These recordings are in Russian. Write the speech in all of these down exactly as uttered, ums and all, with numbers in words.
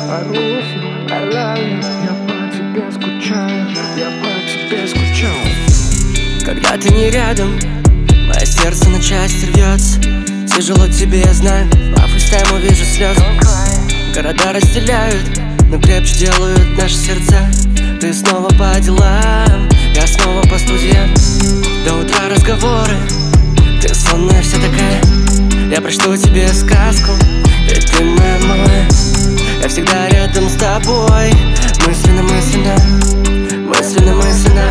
I miss you, I love you. Я по тебе скучаю, я по тебе скучаю. Когда ты не рядом, мое сердце на части рвется. Тяжело тебе, я знаю, по фейстайму вижу слезы. Города разделяют, но крепче делают наши сердца. Ты снова по делам, я снова по студиям. До утра разговоры, ты сонная вся такая. Я прочту тебе сказку, ведь ты моя малая. Я всегда рядом с тобой, мысленно, мысленно, мысленно, мысленно.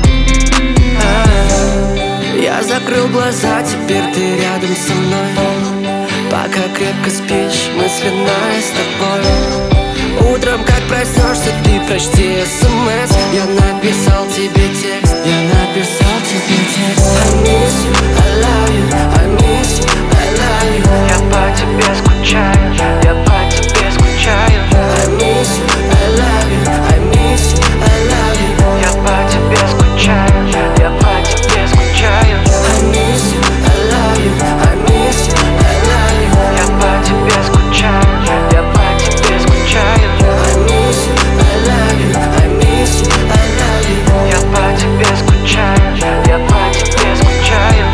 А-а-а. Я закрыл глаза, теперь ты рядом со мной. Пока крепко спишь, мысленно я с тобой. Утром, как проснешься, ты прочти смс. Я написал тебе текст, я написал тебе текст. I miss you, I love you, I miss you, I love you. Я по тебе скучаю, я по тебе скучаю. I miss you, I love you, I miss you, I love you. Я по тебе скучаю, я по тебе скучаю. I miss you, I love you, I miss you, I love you. Я по тебе скучаю, я по тебе скучаю. I miss you, I love you, I miss you, I love you. Я по тебе скучаю, я по тебе скучаю.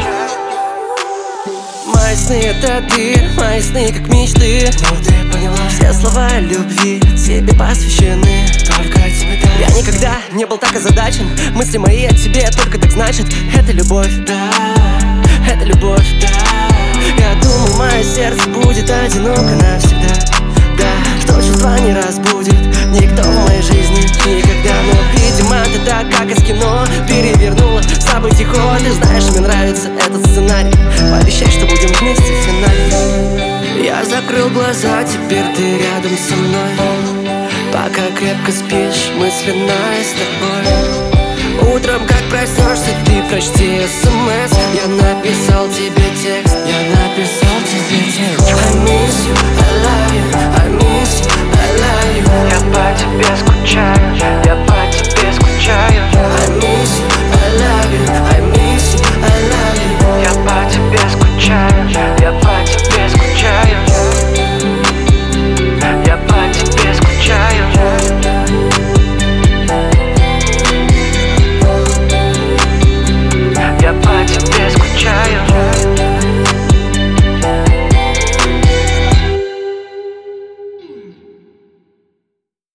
Мои сны это ты, мои сны как мечты. Ну ты поняла, все слова любви тебе посвящены. Только тебе, да. Я никогда не был так озадачен. Мысли мои о тебе только так значит. Это любовь, да, это любовь, да. Я думал, мое сердце будет одиноко навсегда. Да, что чувства не разбудит никто в моей жизни никогда. Но, видимо, ты так, как из кино, перевернула событий ход. Ты знаешь, мне нравится этот сценарий. Пообещай, что будем вместе в финале. Я закрыл глаза, теперь ты рядом со мной. Пока крепко спишь, мысленно я с тобой. Утром, как проснешься, ты прочти смс. Я написал тебе текст, я написал тебе текст. I miss you, I love you, I miss you, I love you. Я по тебе скучаю.